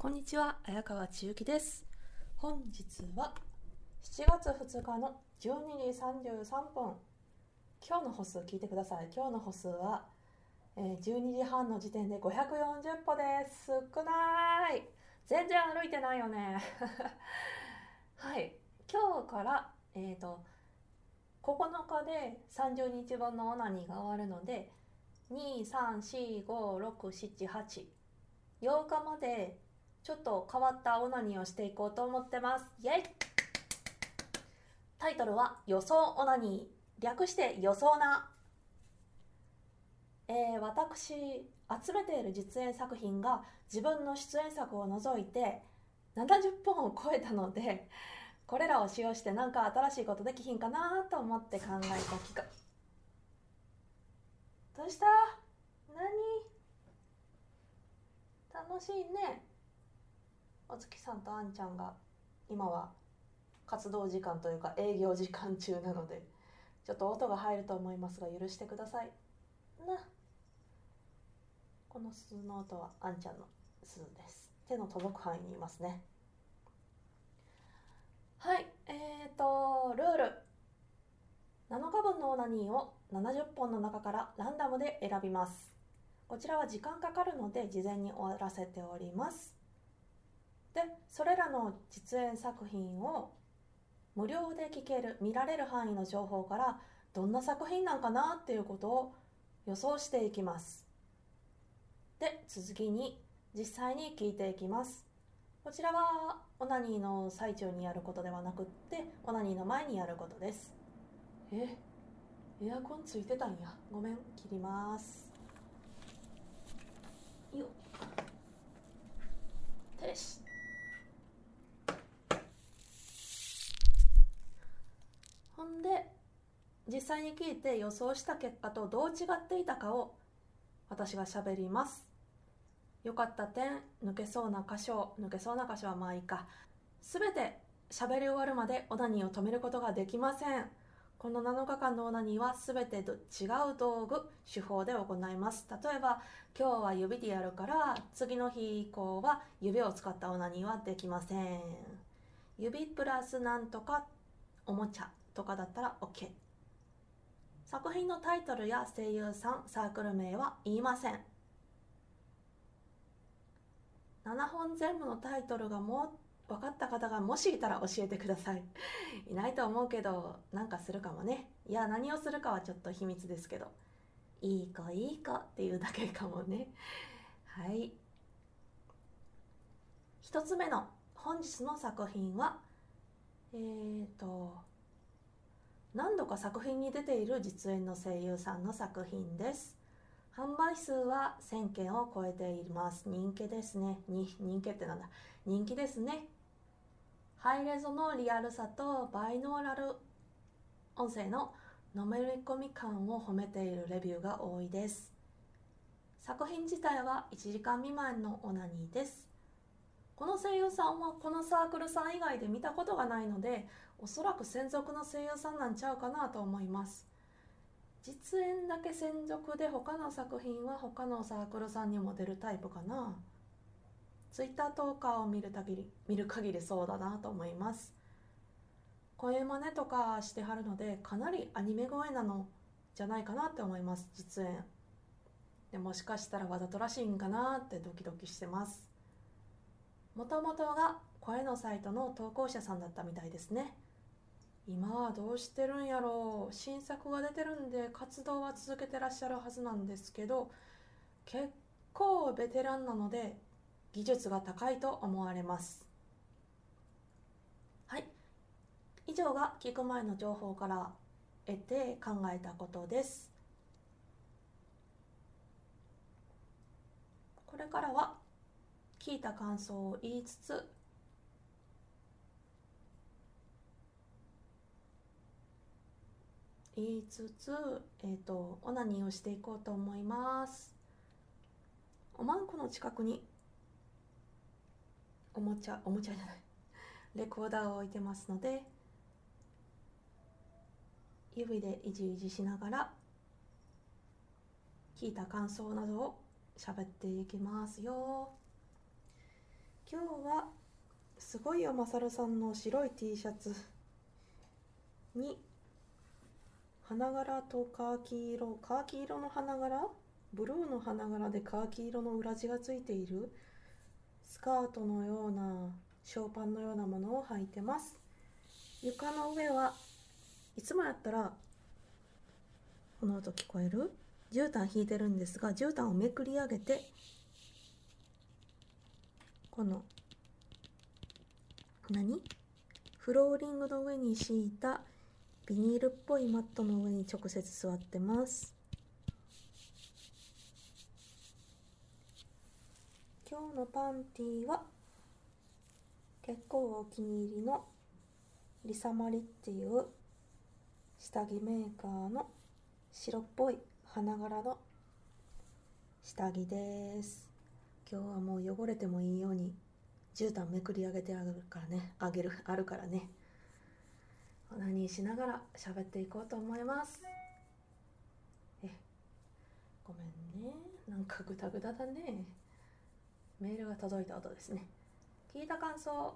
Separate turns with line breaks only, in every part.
こんにちは、綾川千幸です。本日は7月2日の12時33分。今日の歩数聞いてください。今日の歩数は、12時半の時点で540歩です。少ない。全然歩いてないよね。はい。今日から、9日で30日分のオナニーが終わるので、2、3、4、5、6、7、8、8日までちょっと変わったオナニーをしていこうと思ってます。イエイ。タイトルは予想オナニー、略して予想な。私集めている実演作品が自分の出演作を除いて70本を超えたので、これらを使用して何か新しいことできひんかなと思って考えた企画。どうした？何？楽しいね。お月さんとあんちゃんが今は活動時間というか営業時間中なので、ちょっと音が入ると思いますが許してくださいな。この鈴の音はあんちゃんの鈴です。手の届く範囲にいますね。はい、ルール。7日分のオナニーを70本の中からランダムで選びます。こちらは時間かかるので事前に終わらせております。で、それらの実演作品を無料で聞ける、見られる範囲の情報からどんな作品なんかなっていうことを予想していきます。で、続きに実際に聞いていきます。こちらはオナニーの最中にやることではなくって、オナニーの前にやることです。エアコンついてたんや。ごめん、切ります。よっ。停止。ほんで、実際に聞いて予想した結果とどう違っていたかを私が喋ります。良かった点、抜けそうな箇所はまあいいか。すべて喋り終わるまでオナニーを止めることができません。この7日間のオナニーはすべて違う道具、手法で行います。例えば、今日は指でやるから、次の日以降は指を使ったオナニーはできません。指プラスなんとかおもちゃとかだったら OK。作品のタイトルや声優さん、サークル名は言いません。7本全部のタイトルがもう分かった方がもしいたら教えてください。いないと思うけど、なんかするかもね。いや、何をするかはちょっと秘密ですけど、いい子っていうだけかもね。はい。一つ目の本日の作品は、何度か作品に出ている実演の声優さんの作品です。販売数は1000件を超えています。人気ですね。人気ってなんだ。人気ですね。ハイレゾのリアルさとバイノーラル音声ののめり込み感を褒めているレビューが多いです。作品自体は1時間未満のオナニーです。この声優さんはこのサークルさん以外で見たことがないので、おそらく専属の声優さんなんちゃうかなと思います。実演だけ専属で他の作品は他のサークルさんにも出るタイプかな。ツイッターとかを見る限りそうだなと思います。声真似とかしてはるので、かなりアニメ声なのじゃないかなって思います。実演でもしかしたらわざとらしいんかなってドキドキしてます。もともとが声のサイトの投稿者さんだったみたいですね。今はどうしてるんやろう。新作が出てるんで活動は続けてらっしゃるはずなんですけど、結構ベテランなので技術が高いと思われます。はい、以上が聞く前の情報から得て考えたことです。これからは聞いた感想を言いつつ、オナニーをしていこうと思います。おまんこの近くにおもちゃじゃないレコーダーを置いてますので、指でいじいじしながら聞いた感想などを喋っていきますよ。 今日はすごいよまさるさんの白い T シャツに花柄とカーキ色の花柄、ブルーの花柄でカーキ色の裏地がついているスカートのようなショーパンのようなものを履いてます。床の上はいつもやったらこの音聞こえる？絨毯引いてるんですが、絨毯をめくり上げてこのフローリングの上に敷いたビニールっぽいマットの上に直接座ってます。今日のパンティーは結構お気に入りのリサマリっていう下着メーカーの白っぽい花柄の下着です。今日はもう汚れてもいいように絨毯めくり上げてあるからね、あるからね、何しながら喋っていこうと思います。ごめんね、なんかグダグダだね。メールが届いた音ですね。聞いた感想、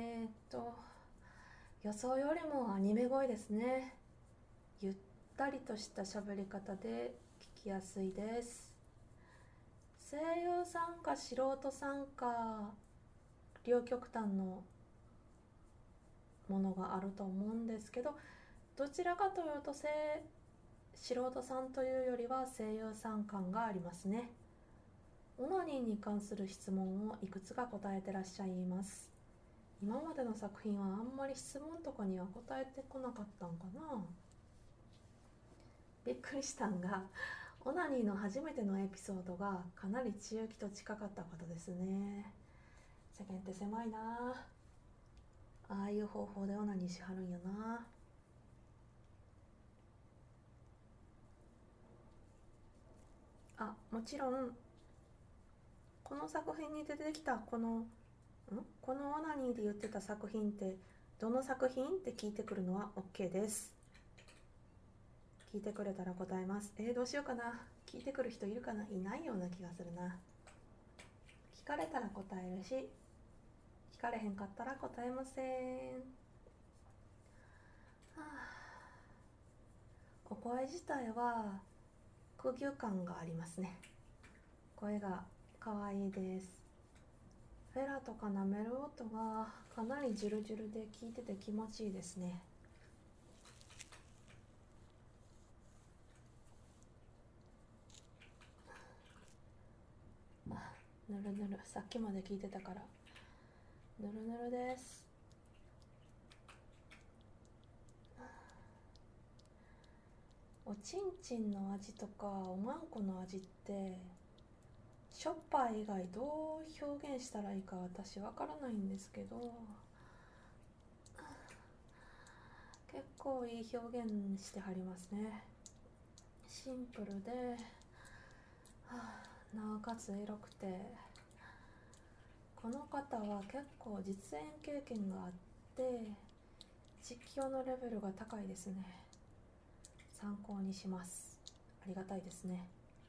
予想よりもアニメ声ですね。ゆったりとした喋り方で聞きやすいです。声優さんか素人さんか両極端のものがあると思うんですけど、どちらかというと素人さんというよりは声優さん感がありますね。オナニーに関する質問をいくつか答えてらっしゃいます。今までの作品はあんまり質問とかには答えてこなかったんかな。びっくりしたんがオナニーの初めてのエピソードがかなり千雪と近かったことですね。世間って狭いなあ。あいう方法でオナニーしはるんやな。もちろんこの作品に出てきたこのオナニーで言ってた作品ってどの作品って聞いてくるのは OK です。聞いてくれたら答えます。どうしようかな。聞いてくる人いるかな。いないような気がするな。聞かれたら答えるし、聞かれへんかったら答えません。お声自体は空気感がありますね。声が可愛いです。フェラとか舐める音がかなりジュルジュルで聞いてて気持ちいいですね。ぬるぬる、さっきまで聞いてたからぬるぬるです。おちんちんの味とかおまんこの味ってしょっぱい以外どう表現したらいいか私わからないんですけど、結構いい表現してはりますね。シンプルで、なおかつエロくて、この方は結構実演経験があって実況のレベルが高いですね。参考にします。ありがたいですね。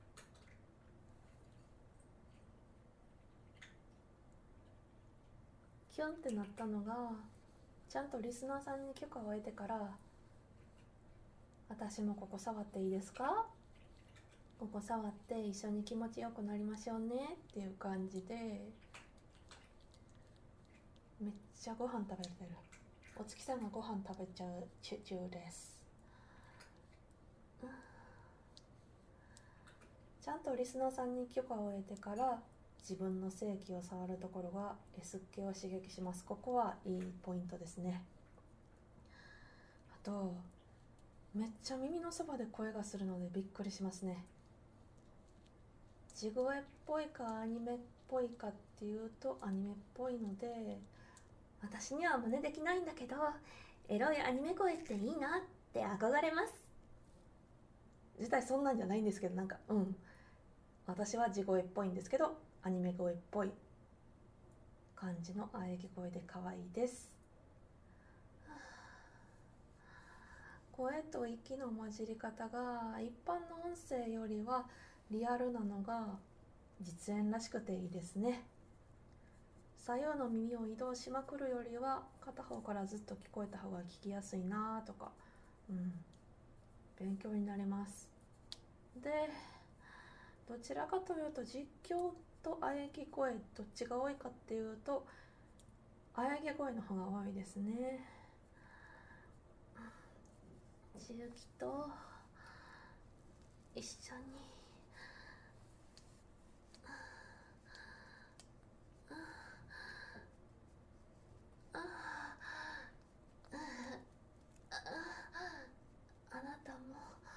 キュンってなったのが、ちゃんとリスナーさんに許可を得てから私もここ触っていいですか、ここ触って一緒に気持ちよくなりましょうねっていう感じで、めっちゃご飯食べてる。お月さんがご飯食べちゃう中です。ちゃんとリスナーさんに許可を得てから自分の性器を触るところが S っ気を刺激します。ここはいいポイントですね。あとめっちゃ耳のそばで声がするのでびっくりしますね。地声っぽいかアニメっぽいかっていうとアニメっぽいので、私には真似できないんだけどエロいアニメ声っていいなって憧れます。実際そんなんじゃないんですけど、私は地声っぽいんですけどアニメ声っぽい感じの喘ぎ声で可愛いです。声と息の混じり方が一般の音声よりはリアルなのが実演らしくていいですね。 左右の耳を移動しまくるよりは片方からずっと聞こえた方が聞きやすいなとか、勉強になります。で、どちらかというと実況と喘ぎ声どっちが多いかっていうと喘ぎ声の方が多いですね。千雪と一緒にあなたも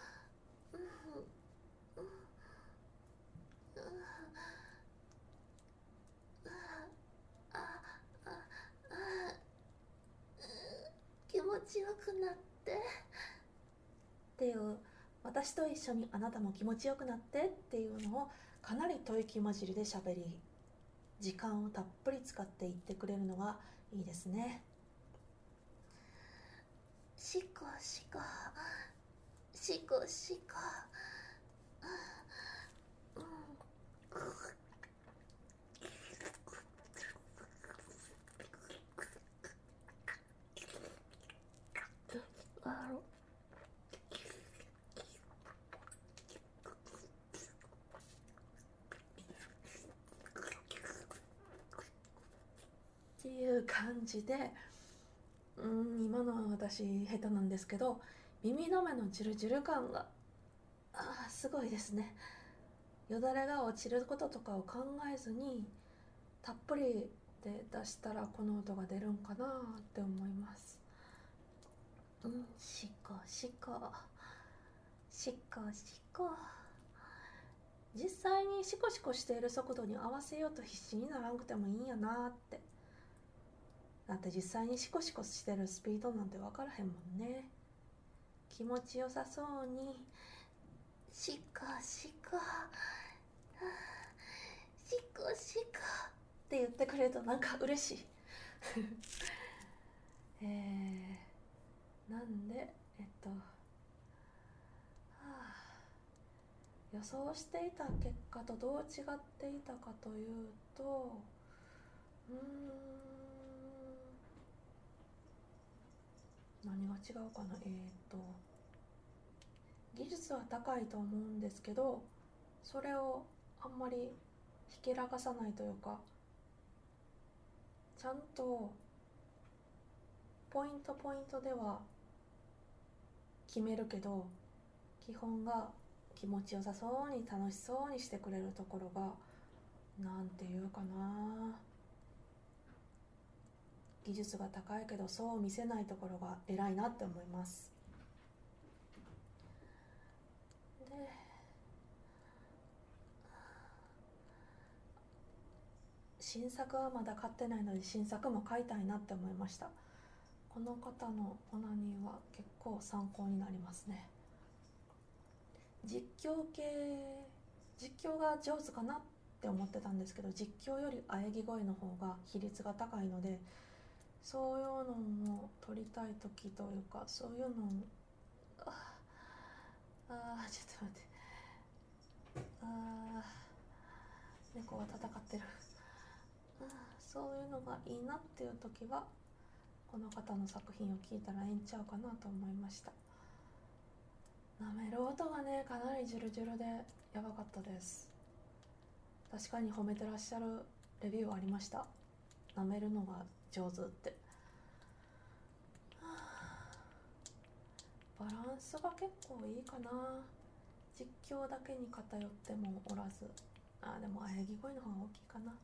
気持ちよくなっていう、私と一緒にあなたも気持ちよくなってっていうのをかなり吐息混じりで喋り、時間をたっぷり使って言ってくれるのがいいですね。シコシコシコシコ、っていう感じで、今のは私下手なんですけど、耳の目のジュルジュル感がすごいですね。よだれが落ちることとかを考えずにたっぷりで出したらこの音が出るんかなって思います。シコシコシコシコ、実際にシコシコしている速度に合わせようと必死にならんくてもいいんやなって。だって実際にシコシコしてるスピードなんて分からへんもんね。気持ちよさそうにシコシコシコシコって言ってくれるとなんか嬉しいなんで予想していた結果とどう違っていたかというと、何が違うかな。技術は高いと思うんですけど、それをあんまりひけらかさないというか、ちゃんとポイントポイントでは決めるけど、基本が気持ちよさそうに楽しそうにしてくれるところが、なんていうかな、技術が高いけどそう見せないところが偉いなって思います。で、新作はまだ買ってないので新作も買いたいなって思いました。この方のオナニーは結構参考になりますね。実況が上手かなって思ってたんですけど、実況より喘ぎ声の方が比率が高いので、そういうのも撮りたい時というか、そういうのもちょっと待って、猫が戦ってる。そういうのがいいなっていう時はこの方の作品を聞いたらええんちゃうかなと思いました。舐める音がね、かなりジュルジュルでやばかったです。確かに褒めてらっしゃるレビューありました。舐めるのが上手って。バランスが結構いいかな。実況だけに偏ってもおらず、でも喘ぎ声の方が大きいかな。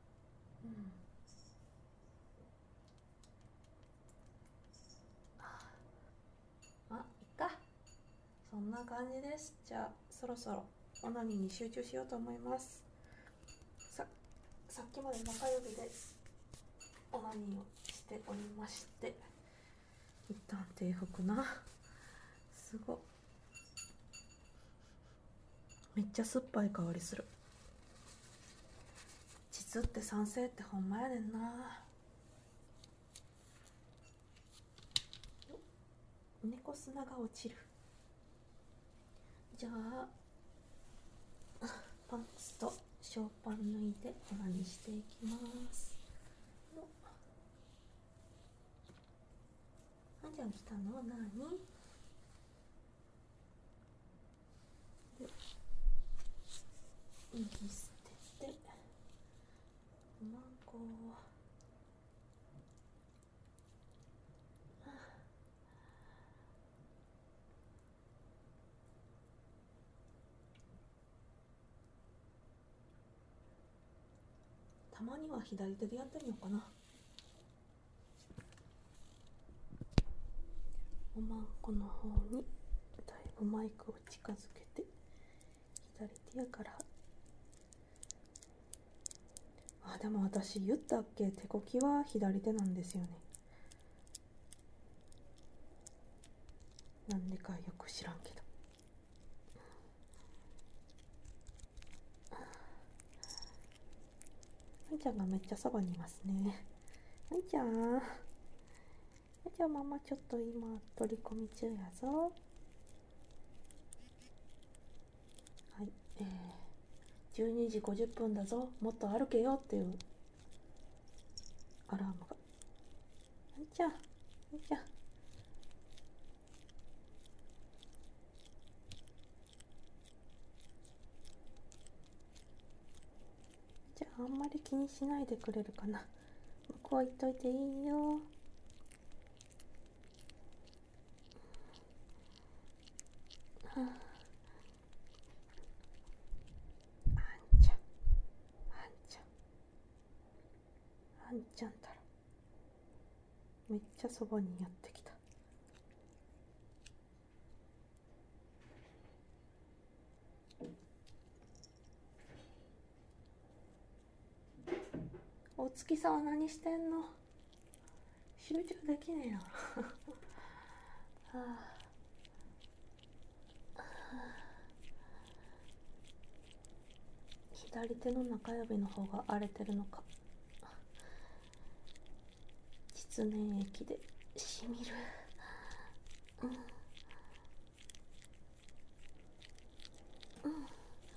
いっか、そんな感じです。じゃあそろそろオナニーに集中しようと思います。さっきまで中指でオナニーをしておりまして、一旦手拭くな。すごい、めっちゃ酸っぱい香りする。膣って酸性ってほんまやねんな。猫砂が落ちる。じゃあパンツとショーパン脱いでオナニーしていきます。 ちゃん来たの何で右捨ててマンゴーたまには左手でやってみようかな。おまんこの方にだいぶマイクを近づけて左手やから。あ、でも私言ったっけ、手こきは左手なんですよね。なんでかよく知らんけど。あいちゃんがめっちゃそばにいますね。あいちゃん、じゃあママちょっと今取り込み中やぞ。はい、12時50分だぞ、もっと歩けよっていうアラームが。あいちゃん、あいちゃん、じゃああんまり気にしないでくれるかな。向こう行っといていいよ。あんちゃん、あんちゃん、あんちゃんたらめっちゃそばにやってきた。お月さんは何してんの？集中できねえな。はあ、左手の中指の方が荒れてるのか、実粘液でしみる。うんうん、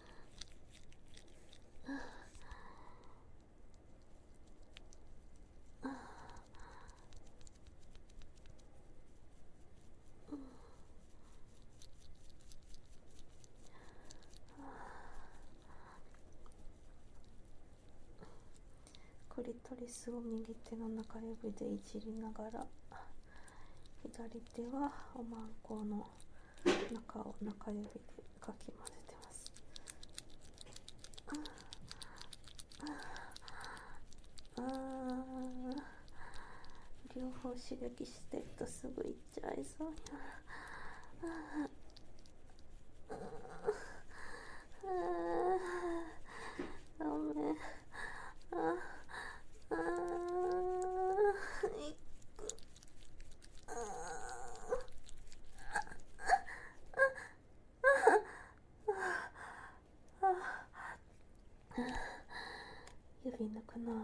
クリトリスを右手の中指でいじりながら、左手はおまんこの中を中指でかき混ぜてます。両方刺激してるとすぐいっちゃいそうや。ごめん。指抜くな。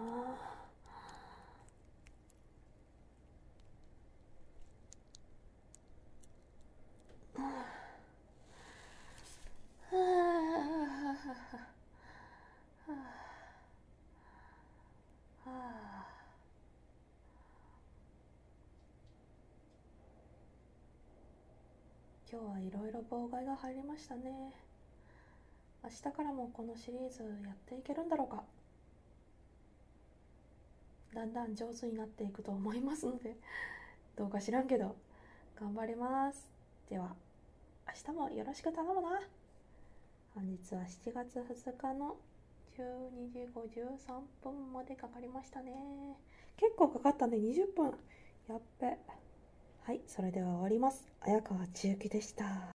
今日はいろいろ妨害が入りましたね。明日からもこのシリーズやっていけるんだろうか。だんだん上手になっていくと思いますので、どうか知らんけど頑張ります。では明日もよろしく頼むな。本日は7月2日の12時53分までかかりましたね。結構かかったね、20分。やっべ。はい、それでは終わります。綾川千幸でした。